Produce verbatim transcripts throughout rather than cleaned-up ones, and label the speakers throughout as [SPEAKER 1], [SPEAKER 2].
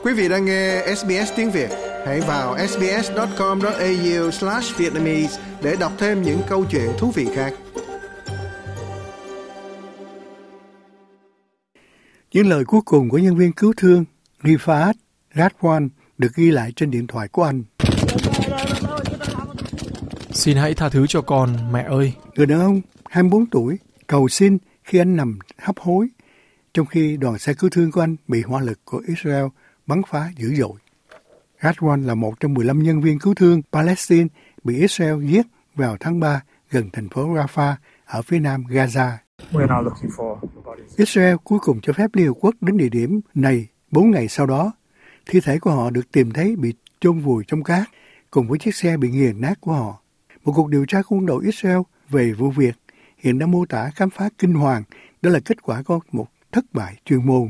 [SPEAKER 1] Quý vị đang nghe ét bê ét tiếng Việt. Hãy vào ét bê ét chấm com chấm a u slash vietnamese để đọc thêm những câu chuyện thú vị khác. Những lời cuối cùng của nhân viên cứu thương Rifat Radwan được ghi lại trên điện thoại của anh.
[SPEAKER 2] Xin hãy tha thứ cho con, mẹ ơi.
[SPEAKER 1] Người đàn ông hai mươi bốn tuổi cầu xin khi anh nằm hấp hối, trong khi đoàn xe cứu thương của anh bị hỏa lực của Israel bắn phá dữ dội. Radwan là một trong mười lăm nhân viên cứu thương Palestine bị Israel giết vào tháng ba gần thành phố Rafah ở phía nam Gaza. Israel cuối cùng cho phép Liên Hợp Quốc đến địa điểm này bốn ngày sau đó. Thi thể của họ được tìm thấy bị chôn vùi trong cát, cùng với chiếc xe bị nghiền nát của họ. Một cuộc điều tra của quân đội Israel về vụ việc hiện đã mô tả khám phá kinh hoàng, đó là kết quả của một thất bại chuyên môn.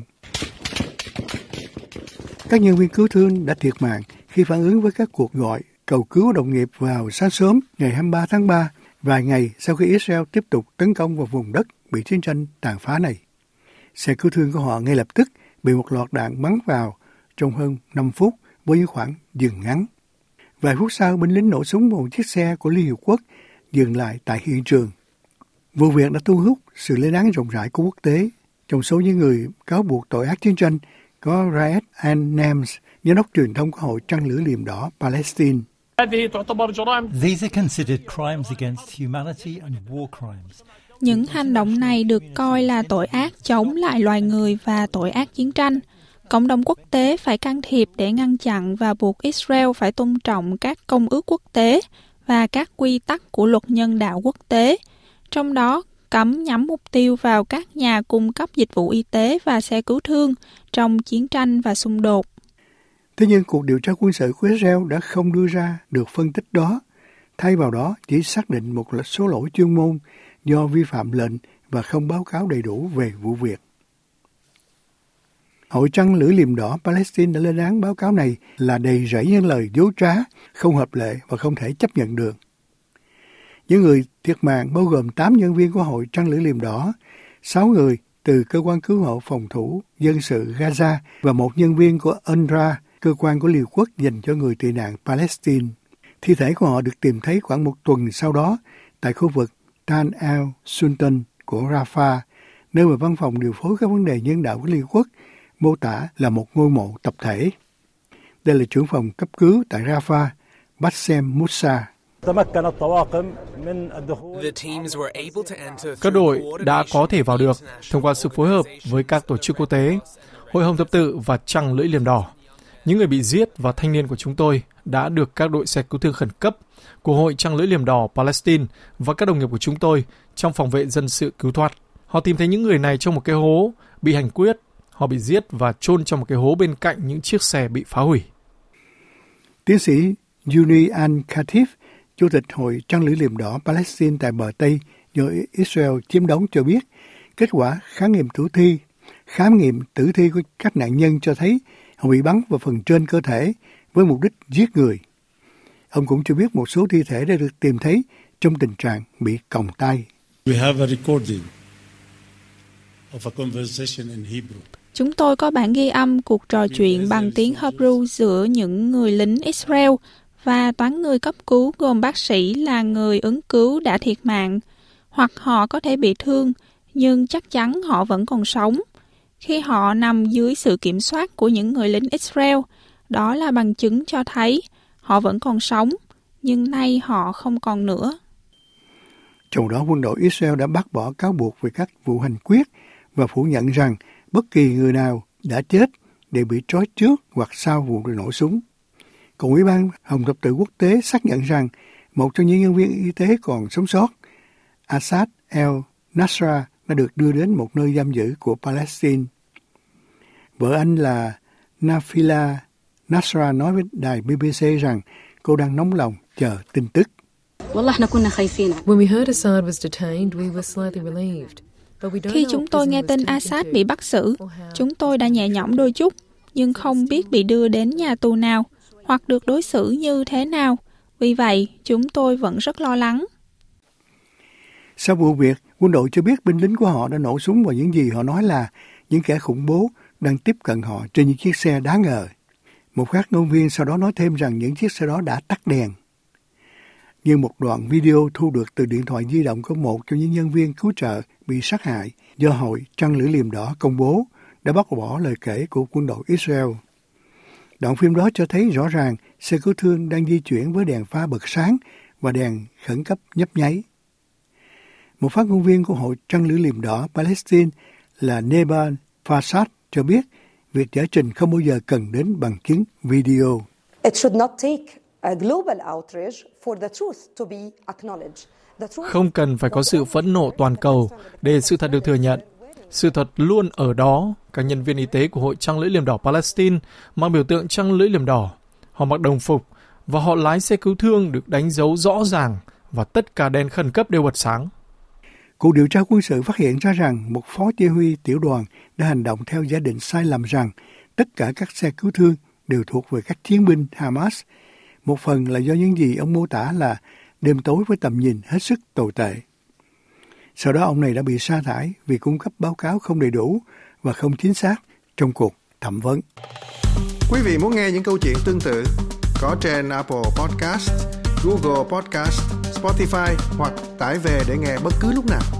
[SPEAKER 1] Các nhân viên cứu thương đã thiệt mạng khi phản ứng với các cuộc gọi cầu cứu đồng nghiệp vào sáng sớm ngày hai mươi ba tháng ba, vài ngày sau khi Israel tiếp tục tấn công vào vùng đất bị chiến tranh tàn phá này. Xe cứu thương của họ ngay lập tức bị một loạt đạn bắn vào trong hơn năm phút với những khoảng dừng ngắn. Vài phút sau, binh lính nổ súng vào một chiếc xe của Liên Hợp Quốc dừng lại tại hiện trường. Vụ việc đã thu hút sự lên án rộng rãi của quốc tế. Trong số những người cáo buộc tội ác chiến tranh có Raed Al-Nams, giám đốc truyền thông của Hội Trăng Lưỡi Liềm Đỏ Palestine.
[SPEAKER 3] These are considered crimes against humanity and war crimes.
[SPEAKER 4] Những hành động này được coi là tội ác chống lại loài người và tội ác chiến tranh. Cộng đồng quốc tế phải can thiệp để ngăn chặn và buộc Israel phải tôn trọng các công ước quốc tế và các quy tắc của luật nhân đạo quốc tế, trong đó cấm nhắm mục tiêu vào các nhà cung cấp dịch vụ y tế và xe cứu thương trong chiến tranh và xung đột.
[SPEAKER 1] Thế nhưng cuộc điều tra quân sự của Israel đã không đưa ra được phân tích đó, thay vào đó chỉ xác định một số lỗi chuyên môn do vi phạm lệnh và không báo cáo đầy đủ về vụ việc. Hội Trăng Lưỡi Liềm Đỏ Palestine đã lên án báo cáo này là đầy rẫy những lời dối trá, không hợp lệ và không thể chấp nhận được. Những người thiệt mạng bao gồm tám nhân viên của Hội Trăng Lưỡi Liềm Đỏ, sáu người từ cơ quan cứu hộ phòng thủ dân sự Gaza và một nhân viên của u en rờ a, cơ quan của Liên Hợp Quốc dành cho người tị nạn Palestine. Thi thể của họ được tìm thấy khoảng một tuần sau đó tại khu vực Tan al-Sultan của Rafah, nơi mà văn phòng điều phối các vấn đề nhân đạo của Liên Hợp Quốc mô tả là một ngôi mộ tập thể. Đây là trưởng phòng cấp cứu tại Rafah, Bassem Moussa.
[SPEAKER 2] Các đội đã có thể vào được thông qua sự phối hợp với các tổ chức quốc tế, Hội Hồng Thập Tự và Trăng Lưỡi Liềm Đỏ. Những người bị giết và thanh niên của chúng tôi đã được các đội xe cứu thương khẩn cấp của Hội Trăng Lưỡi Liềm Đỏ Palestine và các đồng nghiệp của chúng tôi trong phòng vệ dân sự cứu thoát. Họ tìm thấy những người này trong một cái hố, bị hành quyết. Họ bị giết và chôn trong một cái hố bên cạnh những chiếc xe bị phá hủy.
[SPEAKER 1] Tiến sĩ Yuni Al-Khatif, Chủ tịch Hội Trăng Lưỡi Liềm Đỏ Palestine tại bờ Tây do Israel chiếm đóng cho biết, kết quả khám nghiệm tử thi, khám nghiệm tử thi của các nạn nhân cho thấy họ bị bắn vào phần trên cơ thể với mục đích giết người. Ông cũng cho biết một số thi thể đã được tìm thấy trong tình trạng bị còng tay.
[SPEAKER 5] We have a recording of a conversation in Hebrew.
[SPEAKER 4] Chúng tôi có bản ghi âm cuộc trò chuyện bằng tiếng Hebrew giữa những người lính Israel và toán người cấp cứu gồm bác sĩ là người ứng cứu đã thiệt mạng, hoặc họ có thể bị thương, nhưng chắc chắn họ vẫn còn sống. Khi họ nằm dưới sự kiểm soát của những người lính Israel, đó là bằng chứng cho thấy họ vẫn còn sống, nhưng nay họ không còn nữa.
[SPEAKER 1] Trong đó, quân đội Israel đã bác bỏ cáo buộc về các vụ hành quyết và phủ nhận rằng bất kỳ người nào đã chết đều bị trói trước hoặc sau vụ nổ súng. Còn Ủy ban Hồng Thập Tự Quốc tế xác nhận rằng một trong những nhân viên y tế còn sống sót, Asad el-Nasra, đã được đưa đến một nơi giam giữ của Palestine. Vợ anh là Nafila Nasra nói với đài bê bê xê rằng cô đang nóng lòng chờ tin tức.
[SPEAKER 6] When we heard Assad was detained, we were slightly relieved.
[SPEAKER 4] Khi chúng tôi nghe tin Assad bị bắt xử, chúng tôi đã nhẹ nhõm đôi chút, nhưng không biết bị đưa đến nhà tù nào hoặc được đối xử như thế nào. Vì vậy, chúng tôi vẫn rất lo lắng.
[SPEAKER 1] Sau vụ việc, quân đội cho biết binh lính của họ đã nổ súng vào những gì họ nói là những kẻ khủng bố đang tiếp cận họ trên những chiếc xe đáng ngờ. Một phát ngôn viên sau đó nói thêm rằng những chiếc xe đó đã tắt đèn. Nhưng một đoạn video thu được từ điện thoại di động của một trong những nhân viên cứu trợ bị sát hại do Hội Trăng Lưỡi Liềm Đỏ công bố đã bác bỏ lời kể của quân đội Israel. Đoạn phim đó cho thấy rõ ràng xe cứu thương đang di chuyển với đèn pha bật sáng và đèn khẩn cấp nhấp nháy. Một phát ngôn viên của Hội Trăng Lưỡi Liềm Đỏ Palestine là Neban Fassad cho biết việc giải trình không bao giờ cần đến bằng chứng video.
[SPEAKER 7] It should not take a global outrage for the truth to be acknowledged.
[SPEAKER 2] Không cần phải có sự phẫn nộ toàn cầu để sự thật được thừa nhận. Sự thật luôn ở đó. Các nhân viên y tế của Hội Trăng Lưỡi Liềm Đỏ Palestine mang biểu tượng trăng lưỡi liềm đỏ. Họ mặc đồng phục và họ lái xe cứu thương được đánh dấu rõ ràng và tất cả đèn khẩn cấp đều bật sáng.
[SPEAKER 1] Cuộc điều tra quân sự phát hiện ra rằng một phó chỉ huy tiểu đoàn đã hành động theo giả định sai lầm rằng tất cả các xe cứu thương đều thuộc về các chiến binh Hamas. Một phần là do những gì ông mô tả là đêm tối với tầm nhìn hết sức tồi tệ. Sau đó ông này đã bị sa thải vì cung cấp báo cáo không đầy đủ và không chính xác trong cuộc thẩm vấn.
[SPEAKER 8] Quý vị muốn nghe những câu chuyện tương tự có trên Apple Podcast, Google Podcast, Spotify hoặc tải về để nghe bất cứ lúc nào.